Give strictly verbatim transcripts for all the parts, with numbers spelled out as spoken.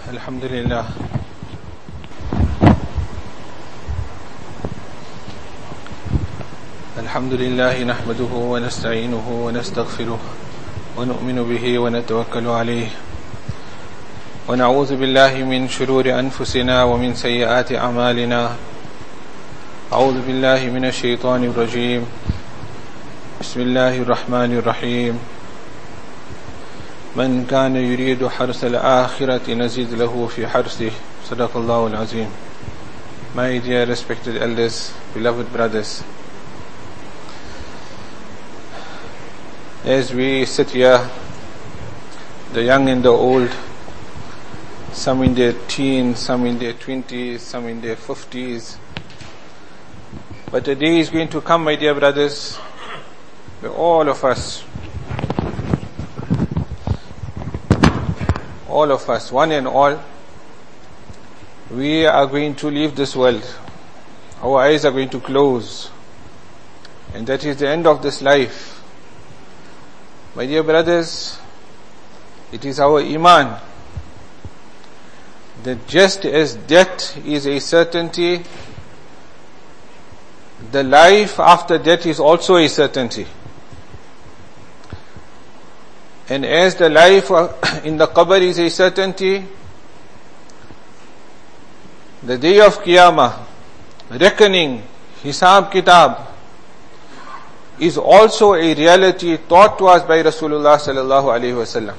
الحمد لله الحمد لله نحمده ونستعينه ونستغفره ونؤمن به ونتوكل عليه ونعوذ بالله من شرور أنفسنا ومن سيئات أعمالنا. أعوذ بالله من الشيطان الرجيم. بسم الله الرحمن الرحيم. من كان يريد حرث الآخرة نزيد له في حرثه. صدق الله العظيم. My dear respected elders, beloved brothers, as we sit here, the young and the old, some in their teens, some in their twenties, some in their fifties, but a day is going to come, my dear brothers, where all of us, all of us, one and all, we are going to leave this world. Our eyes are going to close, and that is the end of this life. My dear brothers, it is our iman that just as death is a certainty, the life after death is also a certainty. And as the life in the qabr is a certainty, the day of Qiyamah, reckoning, Hisab Kitab, is also a reality taught to us by Rasulullah sallallahu alaihi wasallam.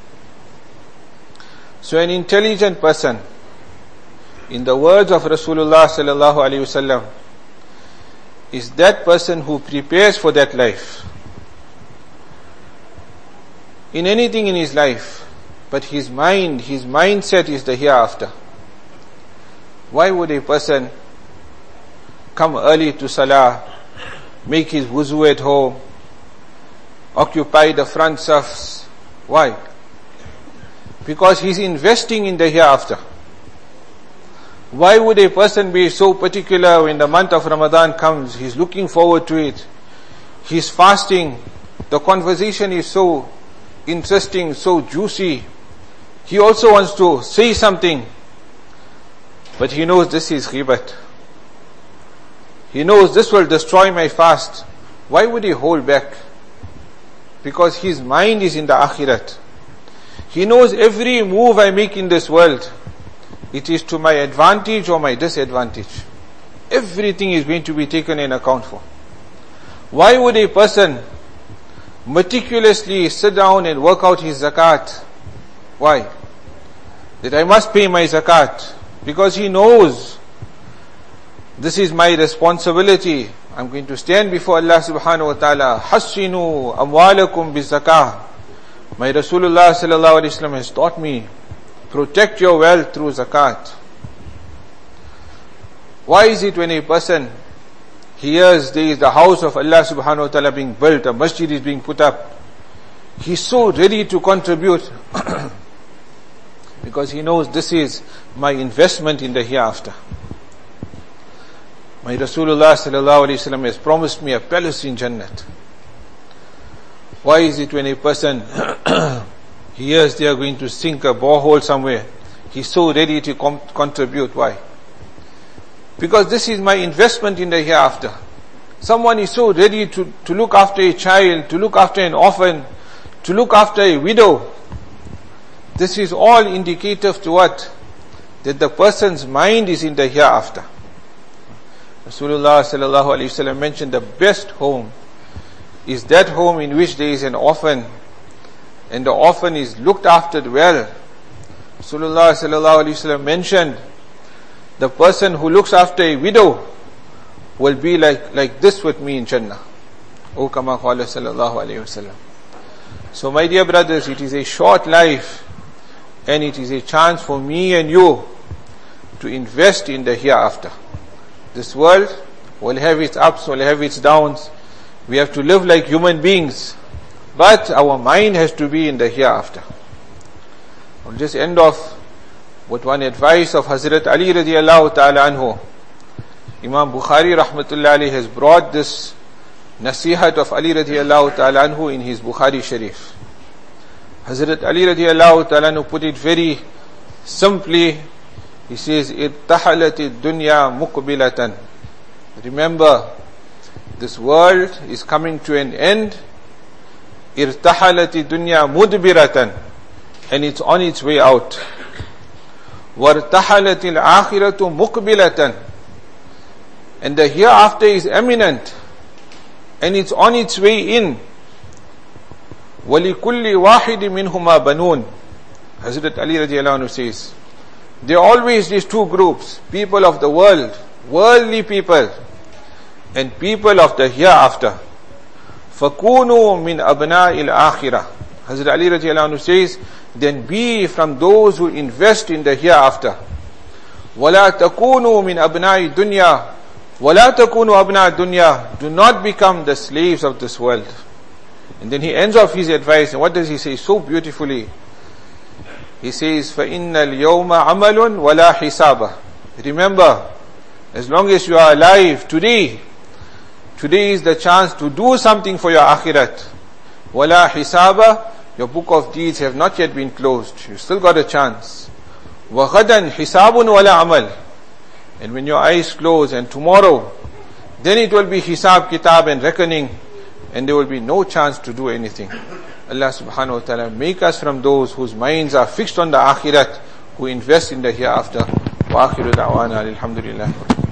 So an intelligent person, in the words of Rasulullah sallallahu alaihi wasallam, is that person who prepares for that life. In anything in his life, but his mind, his mindset is the hereafter. Why would a person come early to Salah, make his wuzu at home, occupy the front safs? Why? Because he's investing in the hereafter. Why would a person be so particular when the month of Ramadan comes? He's looking forward to it. He's fasting. The conversation is so interesting, so juicy. He also wants to say something, but he knows this is ghibat. He knows this will destroy my fast. Why would he hold back? Because his mind is in the akhirat. He knows every move I make in this world, it is to my advantage or my disadvantage. Everything is going to be taken in account for. Why would a person meticulously sit down and work out his zakat? Why? That I must pay my zakat. Because he knows this is my responsibility. I'm going to stand before Allah subhanahu wa ta'ala. Hassinu amwalakum bizakah. My Rasulullah sallallahu alaihi wasallam has taught me, protect your wealth through zakat. Why is it when a person hears there is the house of Allah subhanahu wa ta'ala being built, a masjid is being put up, he's so ready to contribute because he knows this is my investment in the hereafter. My Rasulullah sallallahu alaihi wasallam has promised me a palace in Jannat. Why is it when a person hears they are going to sink a borehole somewhere, he's so ready to com- contribute? Why? Because this is my investment in the hereafter. Someone is so ready to, to look after a child, to look after an orphan, to look after a widow. This is all indicative to what? That the person's mind is in the hereafter. Rasulullah sallallahu alaihi wasallam mentioned the best home is that home in which there is an orphan, and the orphan is looked after well. Rasulullah sallallahu alaihi wasallam mentioned the person who looks after a widow will be like, like this with me in Jannah. O kama qala sallallahu alayhi wasallam. So my dear brothers, it is a short life, and it is a chance for me and you to invest in the hereafter. This world will have its ups, will have its downs. We have to live like human beings, but our mind has to be in the hereafter. I'll just end off with one advice of Hazrat Ali radiallahu ta'ala anhu. Imam Bukhari rahmatullahi alayhi has brought this nasihat of Ali radiallahu ta'ala anhu in his Bukhari Sharif. Hazrat Ali radiallahu ta'ala anhu put it very Simply, he says, irtahalati dunya muqbilatan. Remember, this world is coming to an end. Irtahalati dunya mudbiratan. And it's on its way out. Wartahalati al-akhiratu muqbilatan. And the hereafter is imminent. And it's on its way in. وَلِكُلِّ وَاحِدٍ مِّنْهُمَا بَنُونَ. Hazrat Ali radiallahu anhu says, there are always these two groups, people of the world, worldly people, and people of the hereafter. فَكُونُوا مِنْ أَبْنَاءِ الْآخِرَةِ. Hazrat Ali radiallahu anhu says, then be from those who invest in the hereafter. وَلَا تَكُونُوا مِنْ أَبْنَاءِ الدُّنْيَا وَلَا تَكُونُوا أَبْنَاءَ الدُّنْيَا. Do not become the slaves of this world. And then he ends off his advice, and what does he say so beautifully? He says, فَإِنَّ الْيَوْمَ عَمَلٌ وَلَا حِسَابًا. Remember, as long as you are alive today, today is the chance to do something for your akhirat. وَلَا حِسَابًا. Your book of deeds have not yet been closed. You still got a chance. وَغَدًا حِسَابٌ وَلَا عَمَلٌ. And when your eyes close, and tomorrow, then it will be hisab, kitab and reckoning, and there will be no chance to do anything. Allah subhanahu wa ta'ala make us from those whose minds are fixed on the akhirat, who invest in the hereafter. Wa akhiru da'wana alhamdulillah.